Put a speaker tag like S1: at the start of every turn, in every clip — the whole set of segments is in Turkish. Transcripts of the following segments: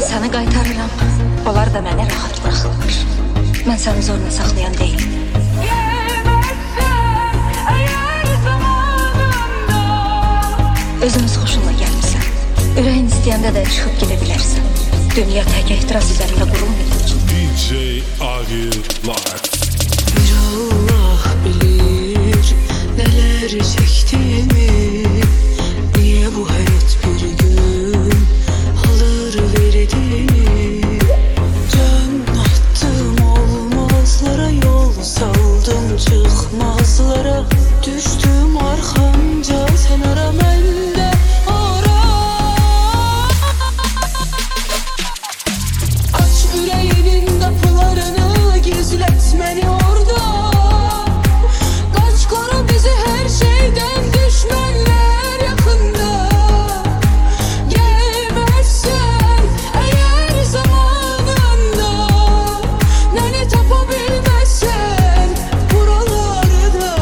S1: səni qaytarıram. Onlar da məni rahat buraxırlar. Mən səni zorla saxlayan deyil. Özünüz xoşunla gəlmirsən. Ürəyin istəyəndə də çıxıb gedə bilərsən. Dünya tək ehtiras üzərində qurulmayır.
S2: DJ Agir Live.
S3: Bir Allah bilir neler çektiğimi. Niye bu hayat bir gün alır verdi? Can attım olmazlara, yol saldım çıkmazlara. Düştüm arkanca, sen ara bende ara. Aç yüreğinin kapılarını, gizlet beni orada. Kaç koru bizi her şeyden, düşmanlar yakında. Gelmezsen eğer zamanında, nene tapabilmezsen buralarda.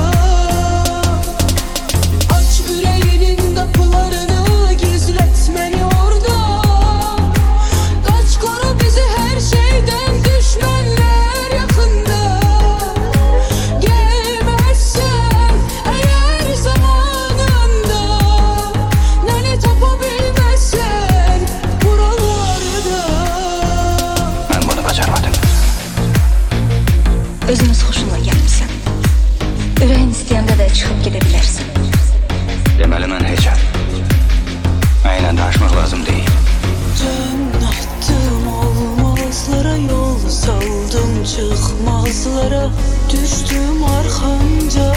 S3: Aç yüreğinin kapılarını, gizlet beni orada. Kaç koru bizi her şeyden, düşmanlar yakında. Gelmezsen eğer zamanında, nene tapabilmezsen buralarda.
S4: Ben bunu başarmadım.
S1: Özünüz xoşunla gəlmirsən. Ürəyin istəyəndə də çıxıb gedə bilərsən.
S4: Deməli mən heçəm. Mənlə danışmaq lazım deyil.
S3: Can attım olmazlara, yol saldım çıkmazlara. Düştüm arkanca,